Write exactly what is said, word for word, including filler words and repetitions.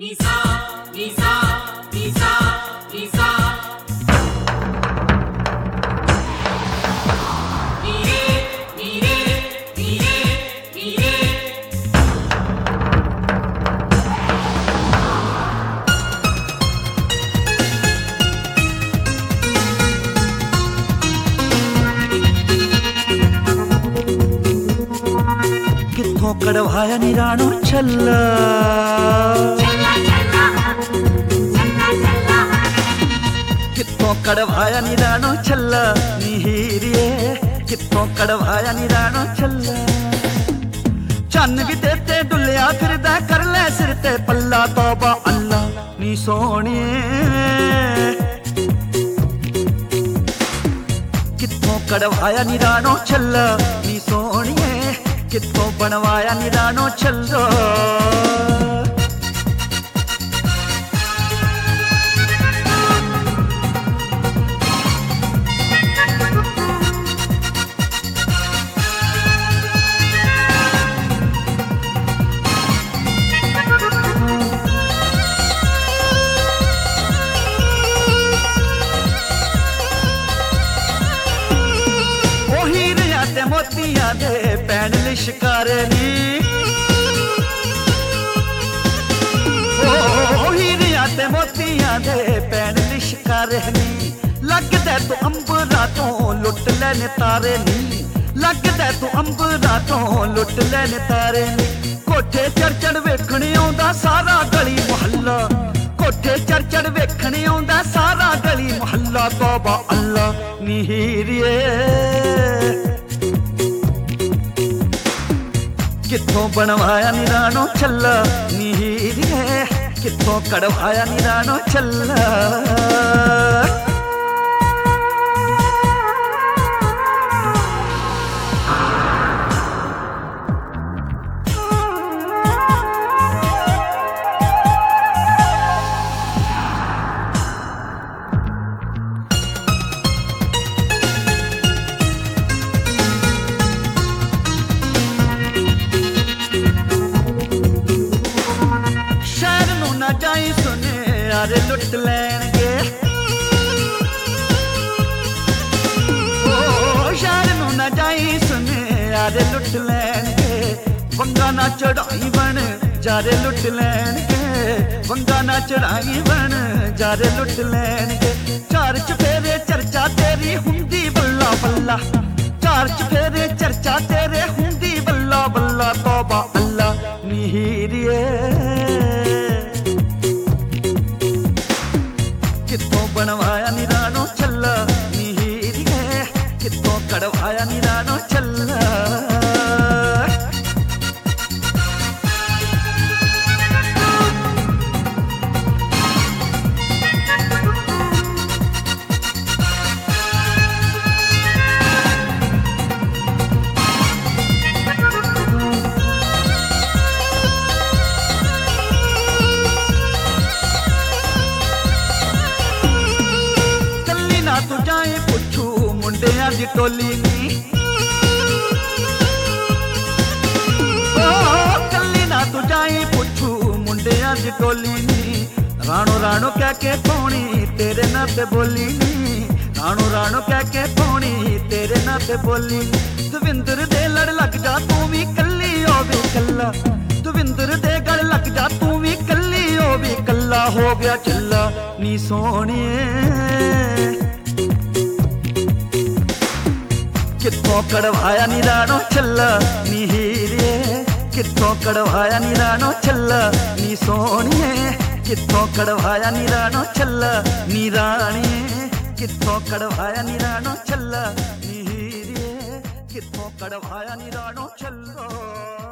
Nisa, Nisa, Nisa, Nisa. Nire, nire, nire, nire. कित्थों कड़वाया नी राणो छल्ला कित्थों कड़वाया नी राणो छल्ला नी हीरिए कित्थों कड़वाया नी राणो छल्ला चन्न भी तेते डुलिया फिरदा कर ले सिर ते पल्ला तौबा अल्लाह नी सोहणिए कित्थों कड़वाया नी राणो छल्ला नी सोहणिए कित्थों बनवाया नी राणो छल्लो मोतिया दे पैन लिशकारे नी ओ हीरिया ते मोतिया दे पैन लिशकारे नी लगदा तू अंबरा तो लुट लेने तारे नी लगदा तू अंबरा तो लुट लेने तारे नी कोठे चढ़ चढ़ वेखणे आउंदा सारा गली मुहल्ला कोठे चढ़ चढ़ वेखणे आउंदा सारा गली मुहल्ला तौबा अल्लाह नी हीरिए कित्थों बनवाया नी राणो छल्ला नी हीरिए कित्थों कड़वाया नी राणो छल्ला जाई सुने यारे लुट लैणगे ओ शहर नू ना जाई सुने यारे लुट लैणगे वंगा ना चढ़ाई बन जारे लुट लैणगे वंगा ना चढ़ाई बन जारे लुट लैणगे चार चफेरे चर्चा तेरी हुंदी बल्ला बल्ला चार चफेरे चर्चा तेरे हुंदी बल्ला बल्ला तौबा अल्लाह नी हीरिए कित्थों बनवाया नी राणो छल्ला नी हीरिए कित्थों कड़वाया नी राणो छल्ला तू जाए पुछू मुंडिया दी टोली नी ओ कल्ली ना तू जाए पुछू मुंडिया दी टोली नी राणो राणो कह के पौनी तेरे ना ते बोली नी राणो राणो कह के पौनी तेरे ना ते बोली दविंदर दे लड़ लग जा तू भी कल्ली होवे कल्ला दविंदर दे गल लग जा तू भी कल्ली होवे कल्ला हो गया चल्ला नी सोहणिए कित्थों कड़वाया नी राणो छल्ला नी हीरिए कित्थों कड़वाया नी राणो छल्ला नी सोहणिए कित्थों कड़वाया नी राणो छल्ला नी राणिए कित्थों कड़वाया नी राणो छल्ला नी हीरिए कित्थों कड़वाया नी राणो छल्लो।